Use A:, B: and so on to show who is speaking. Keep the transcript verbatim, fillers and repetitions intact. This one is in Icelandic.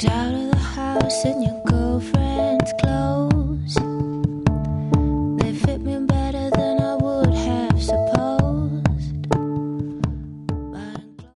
A: Out of the house in your girlfriend's clothes.